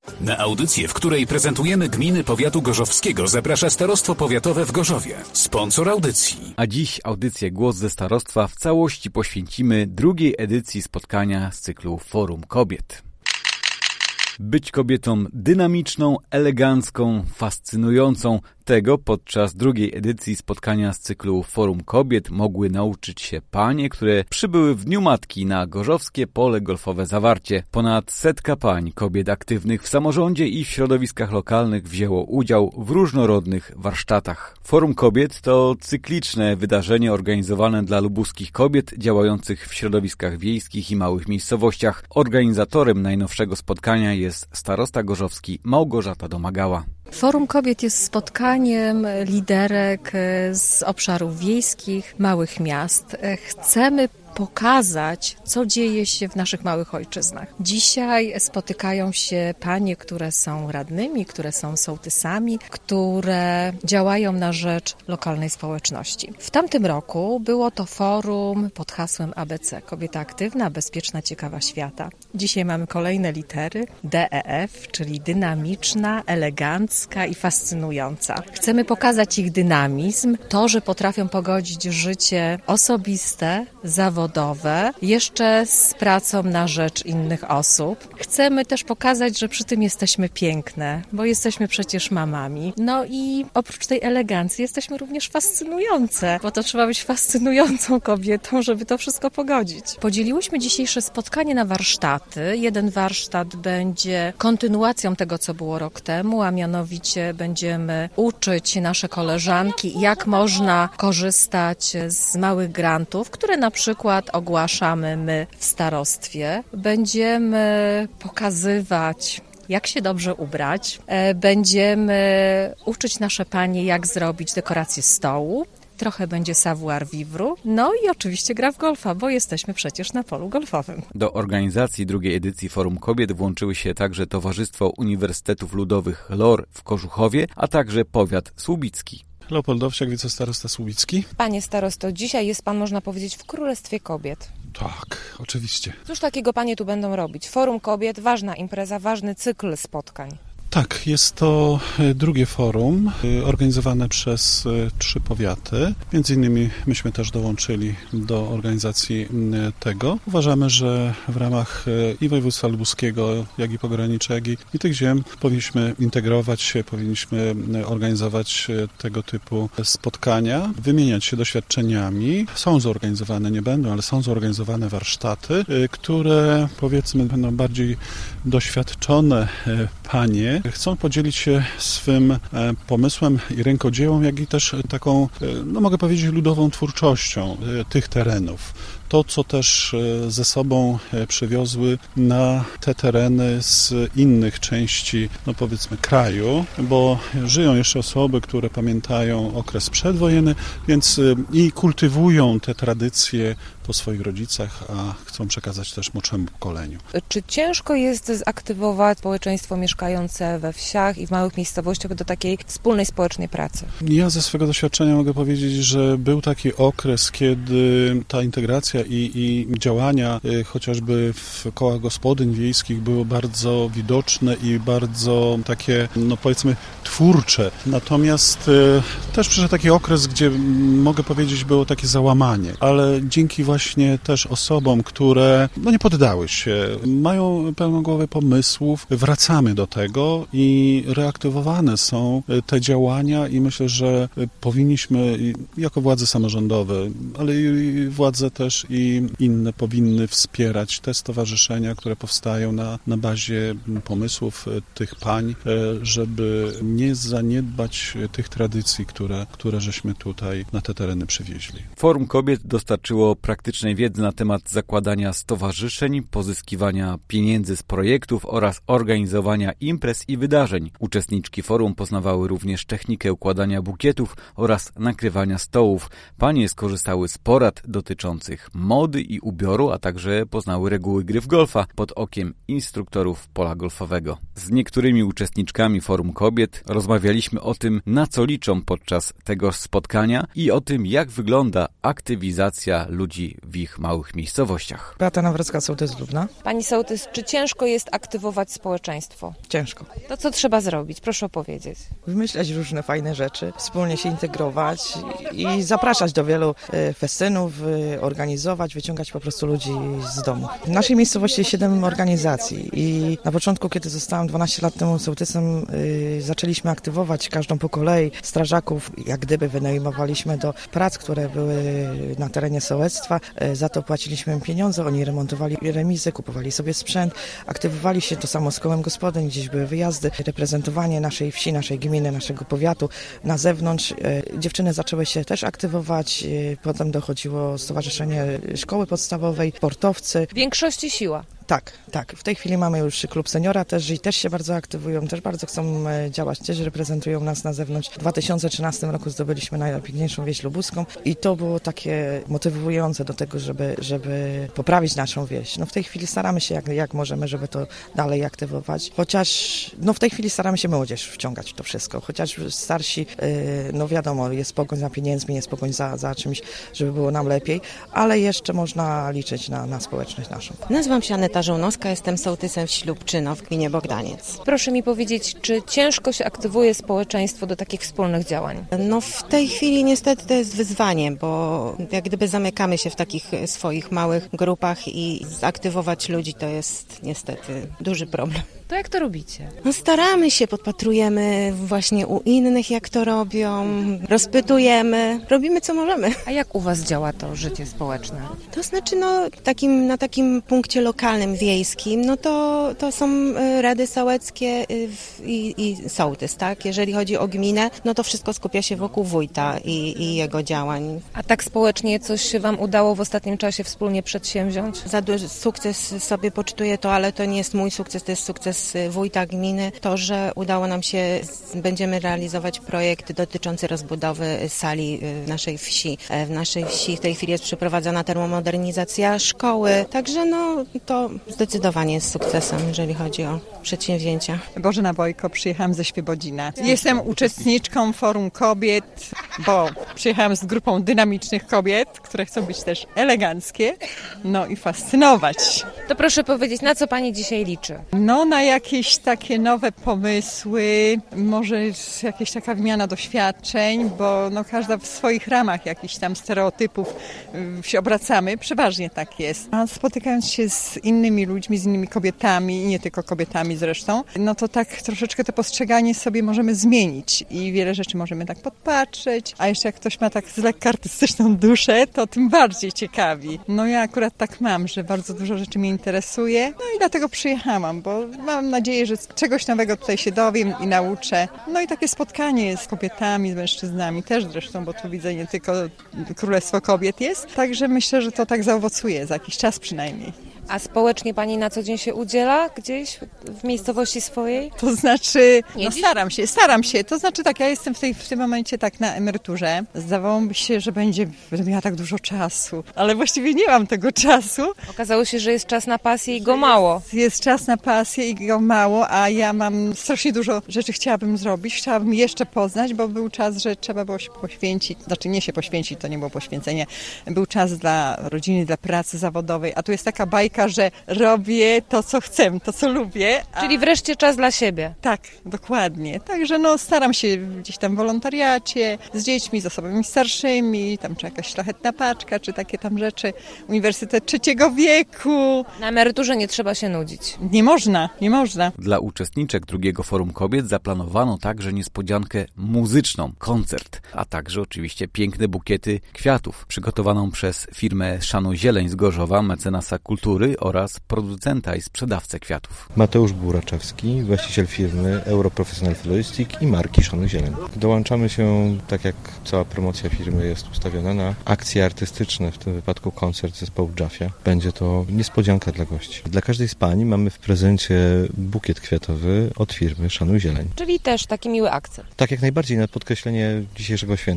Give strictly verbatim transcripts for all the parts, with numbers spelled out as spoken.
Na audycję, w której prezentujemy gminy powiatu gorzowskiego, zaprasza Starostwo Powiatowe w Gorzowie, sponsor audycji. A dziś audycję Głos ze Starostwa w całości poświęcimy drugiej edycji spotkania z cyklu Forum Kobiet. Być kobietą dynamiczną, elegancką, fascynującą. Tego podczas drugiej edycji spotkania z cyklu Forum Kobiet mogły nauczyć się panie, które przybyły w Dniu Matki na gorzowskie pole golfowe Zawarcie. Ponad setka pań, kobiet aktywnych w samorządzie i w środowiskach lokalnych wzięło udział w różnorodnych warsztatach. Forum Kobiet to cykliczne wydarzenie organizowane dla lubuskich kobiet działających w środowiskach wiejskich i małych miejscowościach. Organizatorem najnowszego spotkania jest starosta gorzowski Małgorzata Domagała. Forum Kobiet jest spotkaniem liderek z obszarów wiejskich, małych miast. Chcemy pokazać, co dzieje się w naszych małych ojczyznach. Dzisiaj spotykają się panie, które są radnymi, które są sołtysami, które działają na rzecz lokalnej społeczności. W tamtym roku było to forum pod hasłem A B C. Kobieta aktywna, bezpieczna, ciekawa świata. Dzisiaj mamy kolejne litery D E F, czyli dynamiczna, elegancka i fascynująca. Chcemy pokazać ich dynamizm, to, że potrafią pogodzić życie osobiste, zawodowe, jeszcze z pracą na rzecz innych osób. Chcemy też pokazać, że przy tym jesteśmy piękne, bo jesteśmy przecież mamami. No i oprócz tej elegancji jesteśmy również fascynujące, bo to trzeba być fascynującą kobietą, żeby to wszystko pogodzić. Podzieliłyśmy dzisiejsze spotkanie na warsztaty. Jeden warsztat będzie kontynuacją tego, co było rok temu, a mianowicie będziemy uczyć nasze koleżanki, jak można korzystać z małych grantów, które na przykład ogłaszamy my w starostwie. Będziemy pokazywać, jak się dobrze ubrać. Będziemy uczyć nasze panie, jak zrobić dekorację stołu. Trochę będzie savoir vivre. No i oczywiście gra w golfa, bo jesteśmy przecież na polu golfowym. Do organizacji drugiej edycji Forum Kobiet włączyły się także Towarzystwo Uniwersytetów Ludowych L O R w Kożuchowie, a także powiat słubicki. Leopold Owsiak, wicestarosta słubicki. Panie starosto, dzisiaj jest pan, można powiedzieć, w Królestwie Kobiet. Tak, oczywiście. Cóż takiego panie tu będą robić? Forum Kobiet, ważna impreza, ważny cykl spotkań. Tak, jest to drugie forum organizowane przez trzy powiaty. Między innymi myśmy też dołączyli do organizacji tego. Uważamy, że w ramach i województwa lubuskiego, jak i pogranicza, jak i, i tych ziem powinniśmy integrować się, powinniśmy organizować tego typu spotkania, wymieniać się doświadczeniami. Są zorganizowane, nie będą, ale są zorganizowane warsztaty, które powiedzmy będą bardziej doświadczone panie, chcą podzielić się swym pomysłem i rękodziełem, jak i też taką, no mogę powiedzieć, ludową twórczością tych terenów. To, co też ze sobą przywiozły na te tereny z innych części, no powiedzmy, kraju, bo żyją jeszcze osoby, które pamiętają okres przedwojenny, więc i kultywują te tradycje po swoich rodzicach, a chcą przekazać też młodszemu pokoleniu. Czy ciężko jest zaktywować społeczeństwo mieszkające we wsiach i w małych miejscowościach do takiej wspólnej społecznej pracy? Ja ze swego doświadczenia mogę powiedzieć, że był taki okres, kiedy ta integracja i, i działania y, chociażby w kołach gospodyń wiejskich były bardzo widoczne i bardzo takie, no powiedzmy, twórcze. Natomiast y, też przyszedł taki okres, gdzie mogę powiedzieć, było takie załamanie, ale dzięki właśnie też osobom, które no nie poddały się, mają pełną głowę pomysłów, wracamy do tego i reaktywowane są te działania i myślę, że powinniśmy jako władze samorządowe, ale i władze też i inne powinny wspierać te stowarzyszenia, które powstają na, na bazie pomysłów tych pań, żeby nie zaniedbać tych tradycji, które, które żeśmy tutaj na te tereny przywieźli. Forum Kobiet dostarczyło praktycznej wiedzy na temat zakładania stowarzyszeń, pozyskiwania pieniędzy z projektów oraz organizowania imprez i wydarzeń. Uczestniczki forum poznawały również technikę układania bukietów oraz nakrywania stołów. Panie skorzystały z porad dotyczących mody i ubioru, a także poznały reguły gry w golfa pod okiem instruktorów pola golfowego. Z niektórymi uczestniczkami Forum Kobiet rozmawialiśmy o tym, na co liczą podczas tego spotkania i o tym, jak wygląda aktywizacja ludzi w ich małych miejscowościach. Beata Nawrocka, sołtys Lubna. Pani sołtys, czy ciężko jest aktywować społeczeństwo? Ciężko. To co trzeba zrobić? Proszę opowiedzieć. Wymyślać różne fajne rzeczy, wspólnie się integrować i zapraszać do wielu festynów, organizować, wyciągać po prostu ludzi z domu. W naszej miejscowości jest siedem organizacji i na początku, kiedy zostałam dwanaście lat temu sołtysem, zaczęliśmy aktywować każdą po kolei strażaków, jak gdyby wynajmowaliśmy do prac, które były na terenie sołectwa. Za to płaciliśmy im pieniądze, oni remontowali remizy, kupowali sobie sprzęt, aktywowali się to samo z kołem gospodyń, gdzieś były wyjazdy, reprezentowanie naszej wsi, naszej gminy, naszego powiatu na zewnątrz. Dziewczyny zaczęły się też aktywować, potem dochodziło Stowarzyszenie Szkoły Podstawowej, sportowcy. W większości siła. Tak, tak. W tej chwili mamy już klub seniora też i też się bardzo aktywują, też bardzo chcą działać, też reprezentują nas na zewnątrz. W dwa tysiące trzynastym roku zdobyliśmy najpiękniejszą wieś lubuską i to było takie motywujące do tego, żeby, żeby poprawić naszą wieś. No w tej chwili staramy się jak, jak możemy, żeby to dalej aktywować, chociaż no w tej chwili staramy się młodzież wciągać w to wszystko, chociaż starsi, no wiadomo, jest pogoń za pieniędzmi, jest pogoń za, za czymś, żeby było nam lepiej, ale jeszcze można liczyć na, na społeczność naszą. Nazywam się Aneta Żołnowska, jestem sołtysem wsi Lubczyno w gminie Bogdaniec. Proszę mi powiedzieć, czy ciężko się aktywuje społeczeństwo do takich wspólnych działań? No w tej chwili niestety to jest wyzwanie, bo jak gdyby zamykamy się w takich swoich małych grupach i zaktywować ludzi to jest niestety duży problem. To jak to robicie? No staramy się, podpatrujemy właśnie u innych, jak to robią, rozpytujemy, robimy co możemy. A jak u was działa to życie społeczne? To znaczy no takim, na takim punkcie lokalnym, wiejskim, no to, to są rady sołeckie i, i sołtys, tak? Jeżeli chodzi o gminę, no to wszystko skupia się wokół wójta i, i jego działań. A tak społecznie coś się wam udało w ostatnim czasie wspólnie przedsięwziąć? Za duży sukces sobie poczytuję to, ale to nie jest mój sukces, to jest sukces wójta gminy. To, że udało nam się, będziemy realizować projekt dotyczący rozbudowy sali w naszej wsi. W naszej wsi w tej chwili jest przeprowadzana termomodernizacja szkoły, także no to zdecydowanie jest sukcesem, jeżeli chodzi o przedsięwzięcia. Bożena Bojko, przyjechałam ze Świebodzina. Jestem uczestniczką Forum Kobiet, bo przyjechałam z grupą dynamicznych kobiet, które chcą być też eleganckie, no i fascynować. To proszę powiedzieć, na co pani dzisiaj liczy? No na jakieś takie nowe pomysły, może jakaś taka wymiana doświadczeń, bo no każda w swoich ramach jakichś tam stereotypów się obracamy, przeważnie tak jest. A spotykając się z innymi ludźmi, z innymi kobietami i nie tylko kobietami zresztą, no to tak troszeczkę to postrzeganie sobie możemy zmienić i wiele rzeczy możemy tak podpatrzeć, a jeszcze jak ktoś ma tak z lekka artystyczną duszę, to tym bardziej ciekawi. No ja akurat tak mam, że bardzo dużo rzeczy mnie interesuje, no i dlatego przyjechałam, bo mam nadzieję, że czegoś nowego tutaj się dowiem i nauczę. No i takie spotkanie z kobietami, z mężczyznami też zresztą, bo tu widzę nie tylko Królestwo Kobiet jest, także myślę, że to tak zaowocuje, za jakiś czas przynajmniej. A społecznie pani na co dzień się udziela gdzieś w miejscowości swojej? To znaczy, no staram się, staram się. To znaczy tak, ja jestem w, tej, w tym momencie tak na emeryturze. Zdawało mi się, że będzie, będę miała tak dużo czasu, ale właściwie nie mam tego czasu. Okazało się, że jest czas na pasję i go mało. Jest czas na pasję i go mało, a ja mam strasznie dużo rzeczy chciałabym zrobić, chciałabym jeszcze poznać, bo był czas, że trzeba było się poświęcić, znaczy nie się poświęcić, to nie było poświęcenie, był czas dla rodziny, dla pracy zawodowej, a tu jest taka bajka, że robię to, co chcę, to, co lubię. A... Czyli wreszcie czas dla siebie. Tak, dokładnie. Także no staram się gdzieś tam w wolontariacie, z dziećmi, z osobami starszymi, tam czy jakaś szlachetna paczka, czy takie tam rzeczy. Uniwersytet trzeciego wieku. Na emeryturze nie trzeba się nudzić. Nie można, nie można. Dla uczestniczek drugiego Forum Kobiet zaplanowano także niespodziankę muzyczną, koncert, a także oczywiście piękne bukiety kwiatów, przygotowaną przez firmę Szanuj Zieleń z Gorzowa, mecenasa kultury oraz producenta i sprzedawcę kwiatów. Mateusz Buraczewski, właściciel firmy Europrofessional Floristic i marki Szanuj Zieleń. Dołączamy się, tak jak cała promocja firmy jest ustawiona, na akcje artystyczne, w tym wypadku koncert zespołu Jaffia. Będzie to niespodzianka dla gości. Dla każdej z pań mamy w prezencie bukiet kwiatowy od firmy Szanuj Zieleń. Czyli też taki miły akcent. Tak, jak najbardziej, na podkreślenie dzisiejszego święta.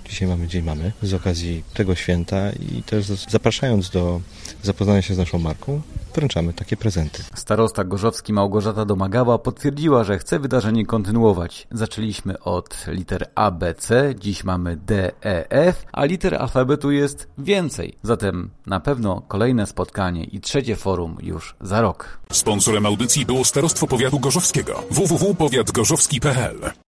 Dzisiaj mamy Dzień Mamy z okazji tego święta i też zapraszając do zapoznania się z naszą marką, wręczamy takie prezenty. Starosta gorzowski Małgorzata Domagała potwierdziła, że chce wydarzenie kontynuować. Zaczęliśmy od liter A, B, C, dziś mamy D, E, F, a liter alfabetu jest więcej. Zatem na pewno kolejne spotkanie i trzecie forum już za rok. Sponsorem audycji było Starostwo Powiatu Gorzowskiego w w w kropka powiat gorzowski kropka p l.